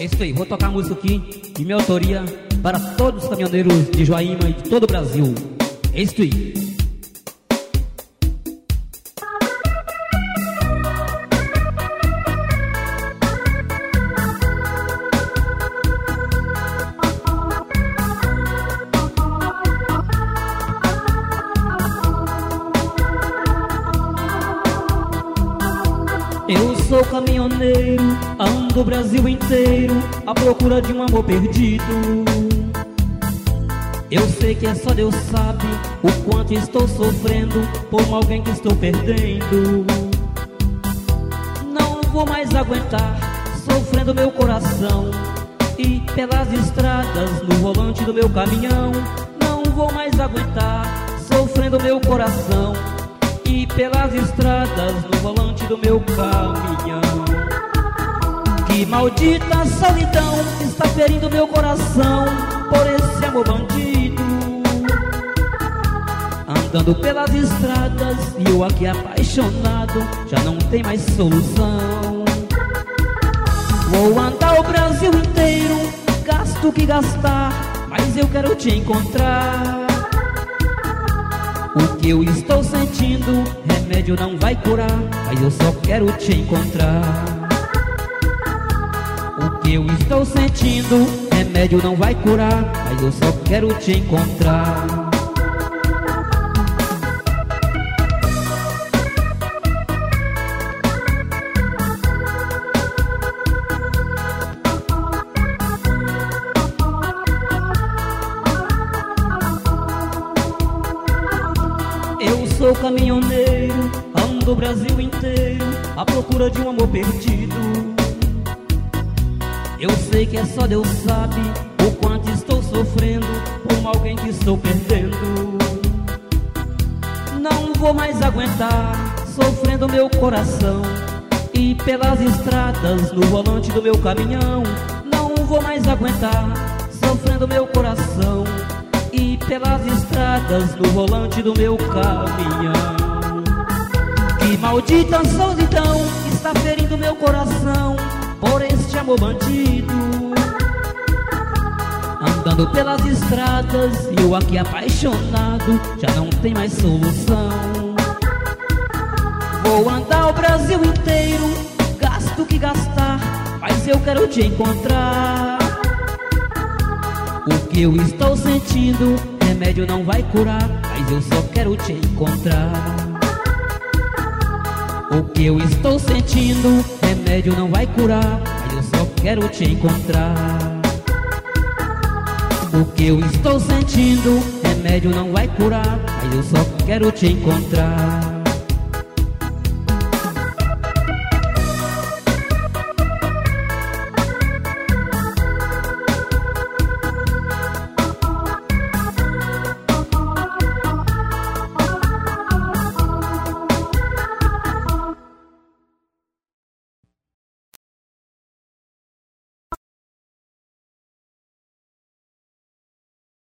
É isso aí, vou tocar a música aqui de minha autoria para todos os caminhoneiros de Joaíma e de todo o Brasil. É isso aí. Eu sou caminhoneiro, ando o Brasil inteiro à procura de um amor perdido. Eu sei que é só Deus sabe o quanto estou sofrendo por alguém que estou perdendo. Não vou mais aguentar sofrendo meu coração e pelas estradas no volante do meu caminhão. Não vou mais aguentar sofrendo meu coração e pelas estradas no volante do meu caminhão. Que maldita solidão está ferindo meu coração por esse amor bandido. Andando pelas estradas e eu aqui apaixonado, já não tem mais solução. Vou andar o Brasil inteiro, gasto o que gastar, mas eu quero te encontrar. O que eu estou sentindo, remédio não vai curar, mas eu só quero te encontrar. O que eu estou sentindo, remédio não vai curar, mas eu só quero te encontrar. Eu sou caminhoneiro, ando o Brasil inteiro à procura de um amor perdido. Eu sei que é só Deus sabe o quanto estou sofrendo por alguém que estou perdendo. Não vou mais aguentar sofrendo meu coração e pelas estradas no volante do meu caminhão. Não vou mais aguentar sofrendo meu coração e pelas estradas no volante do meu caminhão. Que maldita solidão está ferindo meu coração por este amor bandido. Andando pelas estradas e eu aqui apaixonado, já não tem mais solução. Vou andar o Brasil inteiro, gasto o que gastar, mas eu quero te encontrar. O que eu estou sentindo, remédio não vai curar, mas eu só quero te encontrar. O que eu estou sentindo, remédio não vai curar, mas eu só quero te encontrar. O que eu estou sentindo, remédio não vai curar, mas eu só quero te encontrar.